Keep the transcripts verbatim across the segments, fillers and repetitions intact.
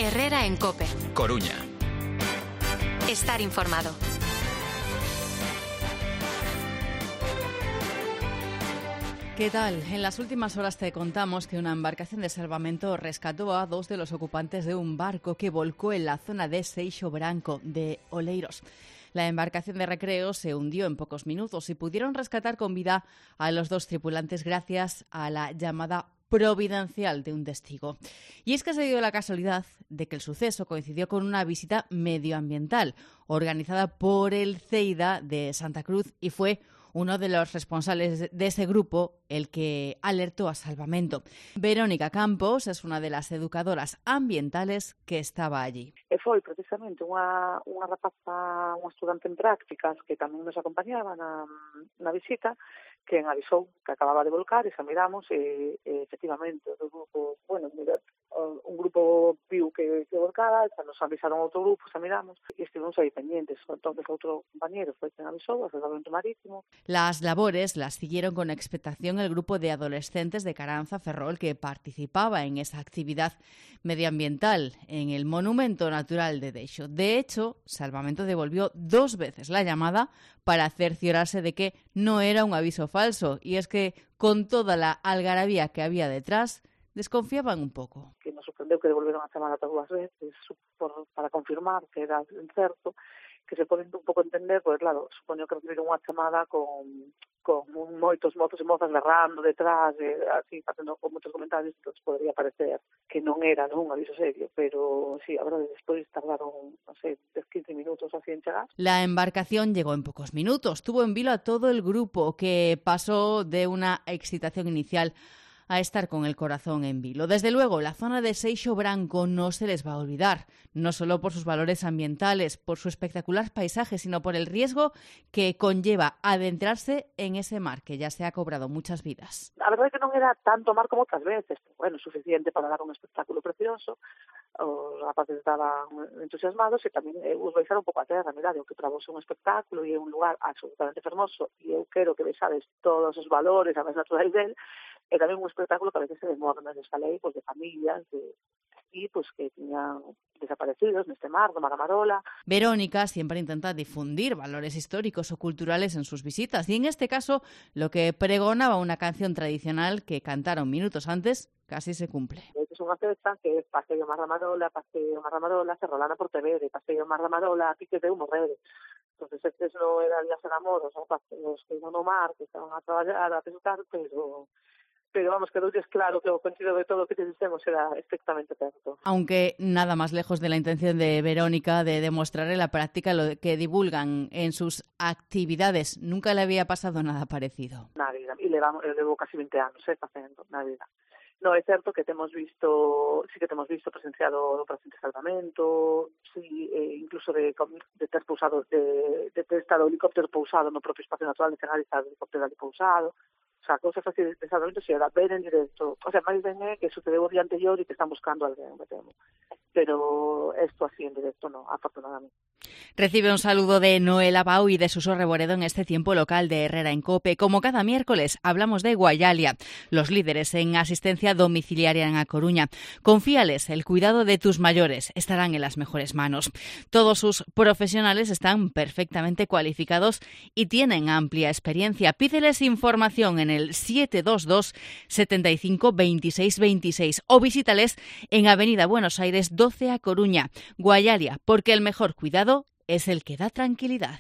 Herrera en COPE. Coruña. Estar informado. ¿Qué tal? En las últimas horas te contamos que una embarcación de salvamento rescató a dos de los ocupantes de un barco que volcó en la zona de Seixo Branco, de Oleiros. La embarcación de recreo se hundió en pocos minutos y pudieron rescatar con vida a los dos tripulantes gracias a la llamada providencial de un testigo. Y es que se dio la casualidad de que el suceso coincidió con una visita medioambiental organizada por el CEIDA de Santa Cruz y fue uno de los responsables de ese grupo el que alertó a Salvamento. Verónica Campos es una de las educadoras ambientales que estaba allí. E foi precisamente unha, unha rapaza, unha estudante en prácticas que tamén nos acompañaba na, na visita, que en avisou que acababa de volcar e xa miramos e, e efectivamente o grupo, bueno, mira, un grupo viu que, que volcaba, xa nos avisaron outro grupo, xa miramos e estivemos aí pendientes. Entonces outro compañero foi quen avisou, o Salvamento Marítimo. Las labores las siguieron con expectación el grupo de adolescentes de Caranza Ferrol que participaba en esa actividad medioambiental en el Monumento Natural de Deixo. De hecho, Salvamento devolvió dos veces la llamada para cerciorarse de que no era un aviso falso. Y es que, con toda la algarabía que había detrás, desconfiaban un pouco. Que nos sorprendeu que devolveron a chamada dúas veces por, para confirmar que era certo, que se pode un pouco entender, porque claro, supoño que recibiron unha chamada con, con moitos mozos e mozas berrando detrás, e así, facendo con moitos comentarios, entón podría parecer que non era non un aviso serio, pero sí, a verdade, despois tardaron, non sei, dez a quince minutos así en chegar. La embarcación llegó en pocos minutos, tuvo en vilo a todo el grupo, que pasó de una excitación inicial a estar con el corazón en vilo. Desde luego, la zona de Seixo Branco no se les va a olvidar, no solo por sus valores ambientales, por su espectacular paisaje, sino por el riesgo que conlleva adentrarse en ese mar, que ya se ha cobrado muchas vidas. A verdade é que non era tanto mar como outras veces, pero, bueno, suficiente para dar un espectáculo precioso. Os rapaces estaban entusiasmados e tamén eh, os baixaron un pouco a terra. Mirade, o que para vos é un espectáculo e é un lugar absolutamente fermoso e eu quero que vexades todos os valores a máis naturais del. E tamén un espectáculo que a veces se demora nas escalei, pues, de familias, de y pues que tiñan desaparecidos neste mar, do Mar a Marola. Verónica siempre intenta difundir valores históricos o culturales en sus visitas y en este caso lo que pregonaba una canción tradicional que cantaron minutos antes casi se cumple. Es unha festa que é Paseo Mar a Marola, Paseo Mar a Marola, Ferrolana Portevere, Paseo Mar a Marola, Pique de Morrere. Entonces, estes non eran días enamoros, son paseos que iban no mar, que estaban a traballar, a pescar, pero... pero vamos, que es claro que el contenido de todo lo que te decimos era estrictamente cierto. Aunque nada más lejos de la intención de Verónica de demostrar en la práctica lo que divulgan en sus actividades. Nunca le había pasado nada parecido. Na vida, e levamos, levo casi veinte anos, eh, facendo, na vida. No, é certo que temos visto, sí que temos visto presenciado o presente salvamento, sí, eh, incluso de, de ter pousado, de, de ter estado o helicóptero pousado no propio espacio natural de Cenar e estar o helicóptero ali pousado. O sea, cousas así de salvamento se era ver en directo. O sea, máis ben é que sucedeu o día anterior e que están buscando a alguén, me temo. Pero esto así en directo no, afortunadamente. Recibe un saludo de Noela Bau y de Suso Reboredo en este tiempo local de Herrera en COPE. Como cada miércoles hablamos de Guayalia, los líderes en asistencia domiciliaria en A Coruña. Confíales el cuidado de tus mayores, estarán en las mejores manos. Todos sus profesionales están perfectamente cualificados y tienen amplia experiencia. Pídeles información en el siete dos dos, setenta y cinco, veintiséis veintiséis o visítales en Avenida Buenos Aires doce A Coruña. Guayalia, porque el mejor cuidado es el que da tranquilidad.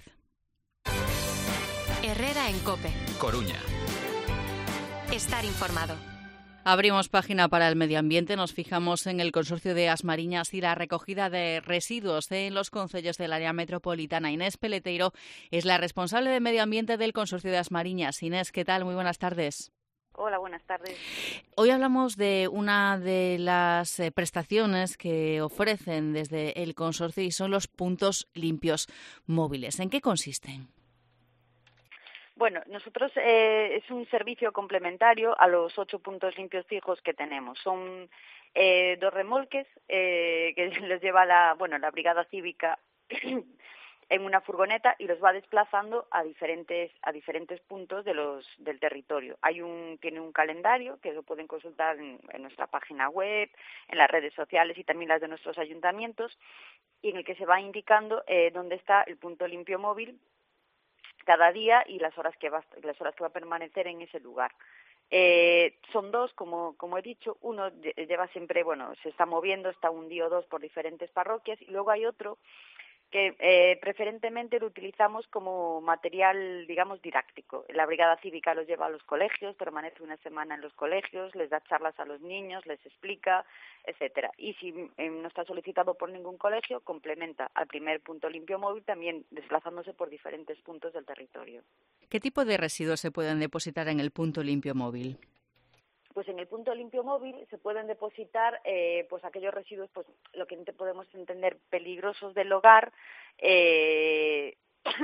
Herrera en COPE. Coruña. Estar informado. Abrimos página para el medio ambiente, nos fijamos en el consorcio de As Mariñas y la recogida de residuos en los concellos del área metropolitana. Inés Peleteiro es la responsable de medio ambiente del consorcio de As Mariñas. Inés, ¿qué tal? Muy buenas tardes. Hola, buenas tardes. Hoy hablamos de una de las eh, prestaciones que ofrecen desde el consorcio y son los puntos limpios móviles. ¿En qué consisten? Bueno, nosotros eh, es un servicio complementario a los ocho puntos limpios fijos que tenemos. Son eh, dos remolques eh, que les lleva la, bueno, la Brigada Cívica en una furgoneta y los va desplazando a diferentes a diferentes puntos de los del territorio. Hay un tiene un calendario que lo pueden consultar en, en nuestra página web, en las redes sociales y también las de nuestros ayuntamientos, y en el que se va indicando eh, dónde está el punto limpio móvil cada día y las horas que va las horas que va a permanecer en ese lugar. Eh, son dos, como como he dicho, uno lleva siempre, bueno, se está moviendo, está un día o dos por diferentes parroquias, y luego hay otro que eh, preferentemente lo utilizamos como material, digamos, didáctico. La Brigada Cívica los lleva a los colegios, permanece una semana en los colegios, les da charlas a los niños, les explica, etcétera. Y si eh, no está solicitado por ningún colegio, complementa al primer punto limpio móvil, también desplazándose por diferentes puntos del territorio. ¿Qué tipo de residuos se pueden depositar en el punto limpio móvil? Pues en el punto limpio móvil se pueden depositar eh, pues aquellos residuos, pues lo que podemos entender peligrosos del hogar, eh,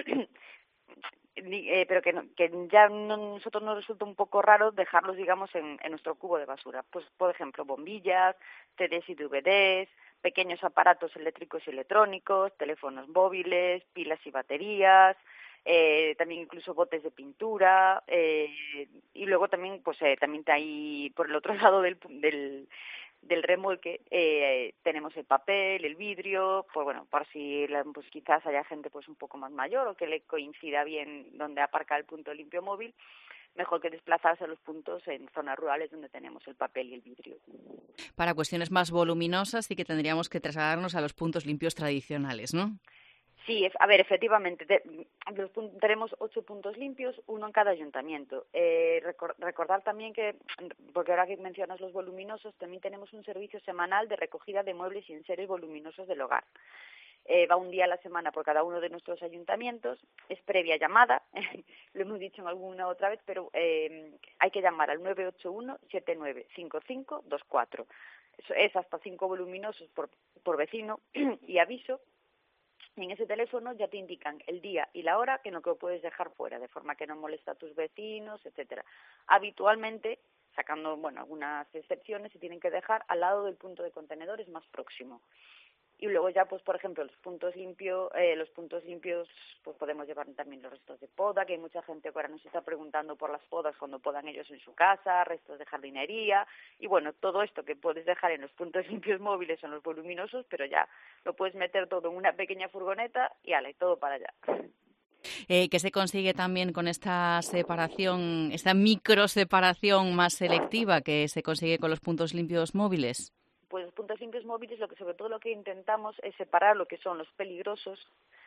eh, pero que, no, que ya no, nosotros nos resulta un poco raro dejarlos, digamos, en, en nuestro cubo de basura. Pues, por ejemplo, bombillas, C Ds y D V Ds, pequeños aparatos eléctricos y electrónicos, teléfonos móviles, pilas y baterías, Eh, también incluso botes de pintura, eh, y luego también pues eh, también hay por el otro lado del del, del remolque eh, tenemos el papel, el vidrio, pues bueno, por si pues quizás haya gente pues un poco más mayor o que le coincida bien donde aparca el punto limpio móvil, mejor que desplazarse a los puntos en zonas rurales donde tenemos el papel y el vidrio. Para cuestiones más voluminosas sí que tendríamos que trasladarnos a los puntos limpios tradicionales, ¿no? Sí, a ver, efectivamente, de, los, tenemos ocho puntos limpios, uno en cada ayuntamiento. Eh, recor, recordar también que, porque ahora que mencionas los voluminosos, también tenemos un servicio semanal de recogida de muebles y enseres voluminosos del hogar. Eh, va un día a la semana por cada uno de nuestros ayuntamientos, es previa llamada, lo hemos dicho en alguna otra vez, pero eh, hay que llamar al nueve ocho uno, siete nueve cinco cinco dos cuatro. Eso es hasta cinco voluminosos por, por vecino y aviso. Y en ese teléfono ya te indican el día y la hora que no que lo puedes dejar fuera, de forma que no molesta a tus vecinos, etcétera. Habitualmente, sacando bueno algunas excepciones, se tienen que dejar al lado del punto de contenedores más próximo. Y luego ya, pues por ejemplo, los puntos limpios, eh, los puntos limpios, pues podemos llevar también los restos de poda, que hay mucha gente que ahora nos está preguntando por las podas cuando podan ellos en su casa, restos de jardinería, y bueno, todo esto que puedes dejar en los puntos limpios móviles son los voluminosos, pero ya lo puedes meter todo en una pequeña furgoneta y ala, y todo para allá. Eh, ¿Qué se consigue también con esta separación, esta micro separación más selectiva que se consigue con los puntos limpios móviles? Pues los puntos limpios móviles, lo que sobre todo lo que intentamos es separar lo que son los peligrosos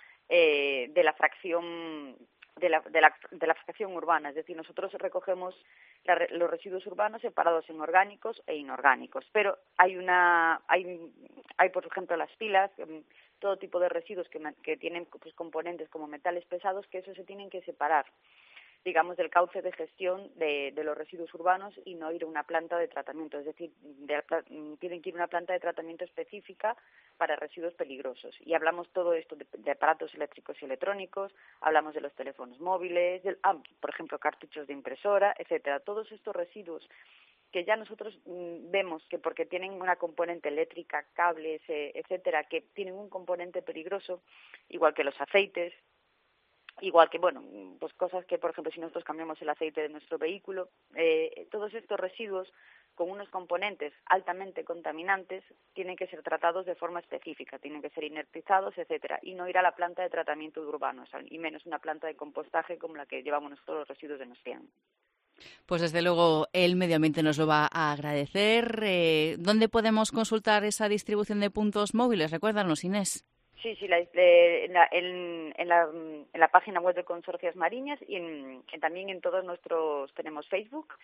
eh, de la fracción de la, de la de la fracción urbana, es decir, nosotros recogemos la, los residuos urbanos separados en orgánicos e inorgánicos, pero hay una hay hay por ejemplo las pilas, todo tipo de residuos que, que tienen pues, componentes como metales pesados, que eso se tienen que separar, digamos, del cauce de gestión de, de los residuos urbanos y no ir a una planta de tratamiento. Es decir, de, tienen que ir a una planta de tratamiento específica para residuos peligrosos. Y hablamos todo esto de, de aparatos eléctricos y electrónicos, hablamos de los teléfonos móviles, del, ah, por ejemplo, cartuchos de impresora, etcétera. Todos estos residuos que ya nosotros mmm, vemos que porque tienen una componente eléctrica, cables, eh, etcétera, que tienen un componente peligroso, igual que los aceites, igual que, bueno, pues cosas que, por ejemplo, si nosotros cambiamos el aceite de nuestro vehículo, eh, todos estos residuos con unos componentes altamente contaminantes tienen que ser tratados de forma específica, tienen que ser inertizados, etcétera, y no ir a la planta de tratamiento urbano, o sea, y menos una planta de compostaje como la que llevamos nosotros los residuos de Nostian. Pues desde luego el medio ambiente nos lo va a agradecer. Eh, ¿Dónde podemos consultar esa distribución de puntos móviles? Recuérdanos, Inés. Sí, sí, la, en, la, en, en, la, en la página web de Consorcios Mariñas y en, en, también en todos nuestros, tenemos Facebook,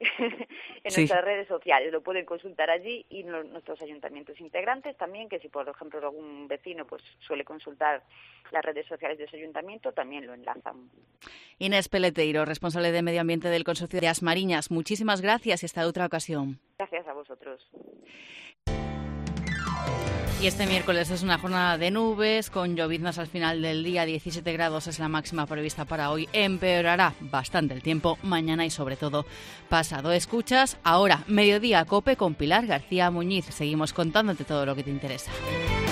en sí. Nuestras redes sociales, lo pueden consultar allí y no, nuestros ayuntamientos integrantes también, que si por ejemplo algún vecino pues suele consultar las redes sociales de su ayuntamiento, también lo enlazan. Inés Peleteiro, responsable de Medio Ambiente del Consorcio de As Mariñas, muchísimas gracias y hasta otra ocasión. Gracias a vosotros. Y este miércoles es una jornada de nubes, con lloviznas al final del día, diecisiete grados es la máxima prevista para hoy. Empeorará bastante el tiempo mañana y sobre todo pasado. Escuchas ahora Mediodía Cope con Pilar García Muñiz. Seguimos contándote todo lo que te interesa.